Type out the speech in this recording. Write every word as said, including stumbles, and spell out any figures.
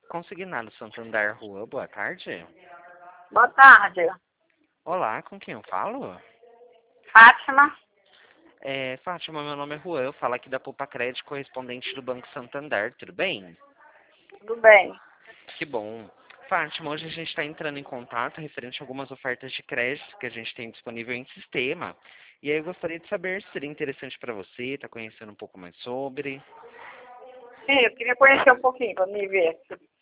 Consignado Santander Rua, boa tarde. Boa tarde. Olá, com quem eu falo? Fátima. É, Fátima, meu nome é Juan, eu falo aqui da Poupa Crédito, correspondente do Banco Santander, tudo bem? Tudo bem. Que bom. Fátima, hoje a gente está entrando em contato referente a algumas ofertas de crédito que a gente tem disponível em sistema. E aí eu gostaria de saber se seria interessante para você, está conhecendo um pouco mais sobre. Sim, eu queria conhecer um pouquinho para me ver.